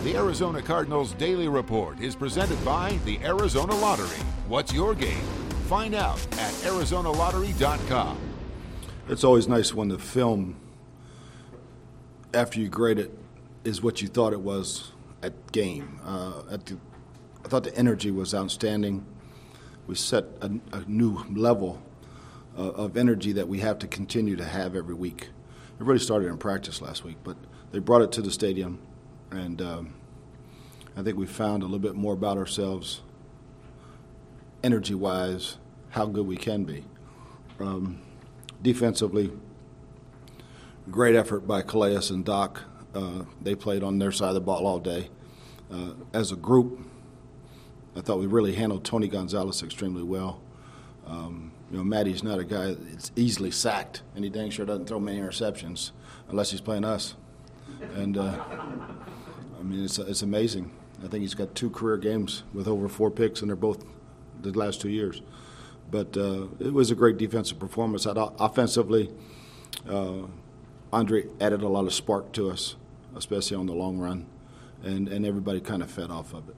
The Arizona Cardinals Daily Report is presented by the Arizona Lottery. What's your game? Find out at ArizonaLottery.com. It's always nice when the film, after you grade it, is what you thought it was at game. I thought the energy was outstanding. We set a new level of energy that we have to continue to have every week. It really started in practice last week, but they brought it to the stadium, and I think we found a little bit more about ourselves, energy-wise, how good we can be. Defensively, great effort by Calais and Doc. They played on their side of the ball all day. As a group, I thought we really handled Tony Gonzalez extremely well. Matty's not a guy that's easily sacked, and he dang sure doesn't throw many interceptions unless he's playing us. And, it's amazing. I think he's got 2 career games with over 4 picks, and they're both the last 2 years. But it was a great defensive performance. Offensively, Andre added a lot of spark to us, especially on the long run, and everybody kind of fed off of it.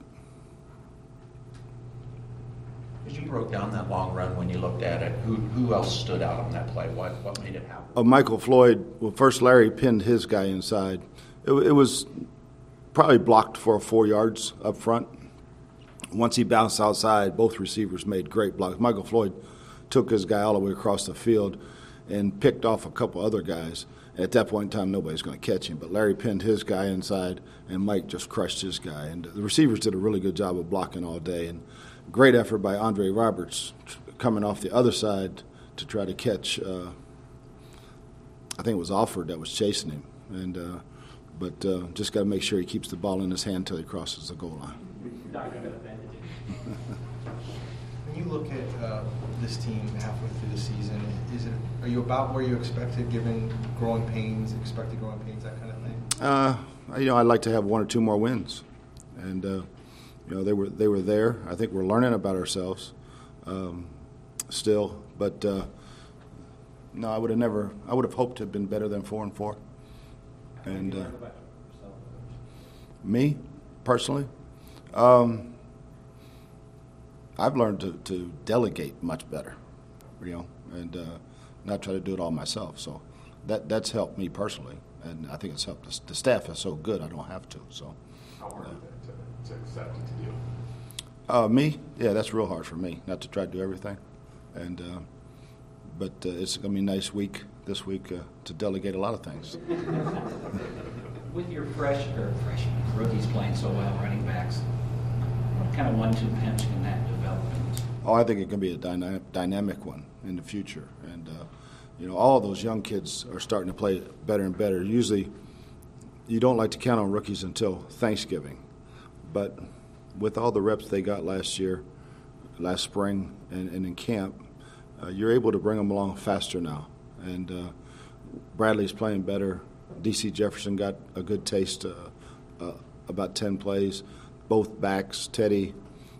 As you broke down that long run when you looked at it, who else stood out on that play? What made it happen? Michael Floyd, well, first Larry pinned his guy inside. It was probably blocked for 4 yards up front. Once he bounced outside, both receivers made great blocks. Michael Floyd took his guy all the way across the field and picked off a couple other guys. At that point in time, nobody's going to catch him. But Larry pinned his guy inside, and Mike just crushed his guy. And the receivers did a really good job of blocking all day. And great effort by Andre Roberts coming off the other side to try to catch, I think it was Alford that was chasing him. And but just got to make sure he keeps the ball in his hand until he crosses the goal line. When you look at this team halfway through the season, are you about where you expected, given expected growing pains, that kind of thing? I'd like to have 1 or 2 more wins, and they were there. I think we're learning about ourselves still, but no, I would have hoped to have been better than 4-4. And me personally, I've learned to delegate much better, and not try to do it all myself. So that's helped me personally, and I think it's helped us. The staff is so good, I don't have to. So how hard is that to accept and to deal? Me, yeah, that's real hard for me, not to try to do everything, and but it's going to be a nice week this week to delegate a lot of things. With your rookies playing so well, running backs, what kind of 1-2 punch can that develop? Oh, I think it can be a dynamic one in the future. And, all those young kids are starting to play better and better. Usually you don't like to count on rookies until Thanksgiving. But with all the reps they got last spring, and in camp, you're able to bring them along faster now. And Bradley's playing better. D.C. Jefferson got a good taste, about 10 plays. Both backs, Teddy,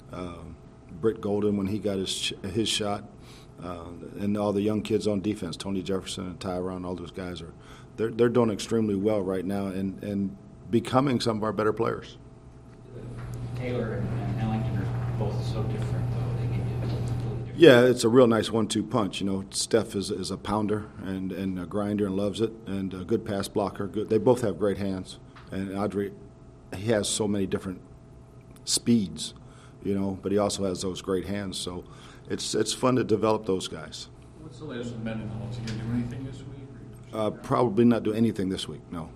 Britt Golden when he got his shot, and all the young kids on defense, Tony Jefferson and Tyron, all those guys they're doing extremely well right now and becoming some of our better players. Taylor and Ellington are both so different, though. They give you completely different. Yeah, it's a real nice 1-2 punch. Steph is a pounder and a grinder and loves it, and a good pass blocker. Good. They both have great hands, and Audrey, he has so many different speeds, but he also has those great hands. So it's fun to develop those guys. What's the latest with Mendenhall? Is he going to do anything this week? Probably not do anything this week, no.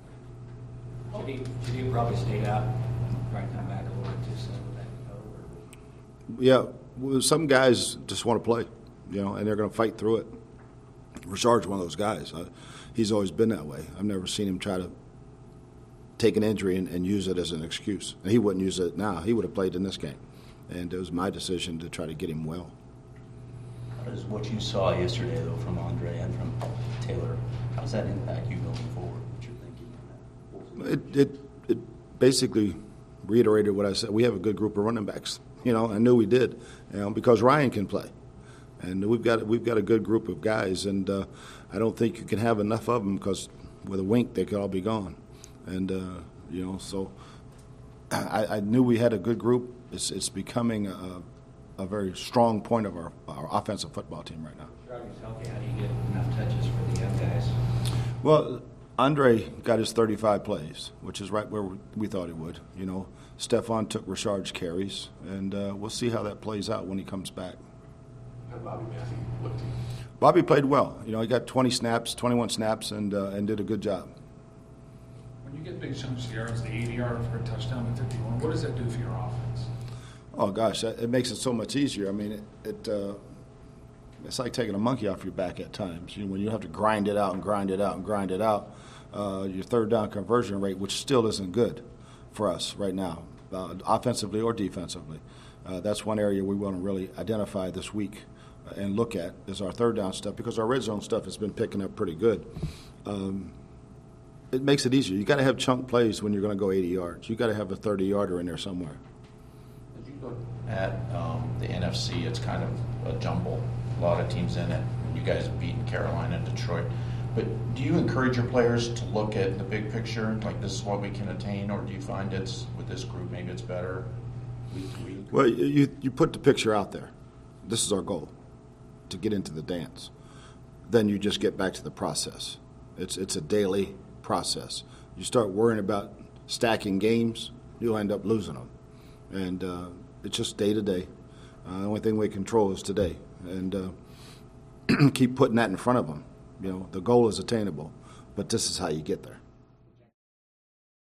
Should he probably stayed out, try and come back a little bit too soon? Yeah, well, some guys just want to play, and they're going to fight through it. Richard's one of those guys. He's always been that way. I've never seen him try to take an injury and use it as an excuse. And he wouldn't use it now. He would have played in this game. And it was my decision to try to get him well. How does what you saw yesterday, though, from Andre and from Taylor, how does that impact you going forward, what you're thinking? It basically reiterated what I said. We have a good group of running backs. I knew we did, because Ryan can play. And we've got a good group of guys, and I don't think you can have enough of them because with a wink they could all be gone. And so I knew we had a good group. It's becoming a very strong point of our offensive football team right now. Rodgers healthy. How do you get enough touches for the young guys? Well, Andre got his 35 plays, which is right where we thought he would. You know, Stephon took Rashard's carries, and we'll see how that plays out when he comes back. How Bobby Massey looked to you? Bobby played well. You know, he got 21 snaps, and did a good job. When you get big chunks of yards, the 80-yard for a touchdown, the 51, what does that do for your offense? Oh gosh, it makes it so much easier. I mean, it's like taking a monkey off your back at times. You know, when you have to grind it out, your third down conversion rate, which still isn't good for us right now, offensively or defensively. That's one area we want to really identify this week and look at is our third down stuff, because our red zone stuff has been picking up pretty good. It makes it easier. You got to have chunk plays when you're going to go 80 yards. You got to have a 30-yarder in there somewhere. As you look at the NFC, it's kind of a jumble. A lot of teams in it. You guys have beaten Carolina and Detroit. But do you encourage your players to look at the big picture, like this is what we can attain, or do you find it's with this group maybe it's better week to week? Well, you put the picture out there. This is our goal, to get into the dance. Then you just get back to the process. It's a daily process. You start worrying about stacking games, you'll end up losing them. And it's just day to day. The only thing we control is today. And keep putting that in front of them. You know, the goal is attainable, but this is how you get there.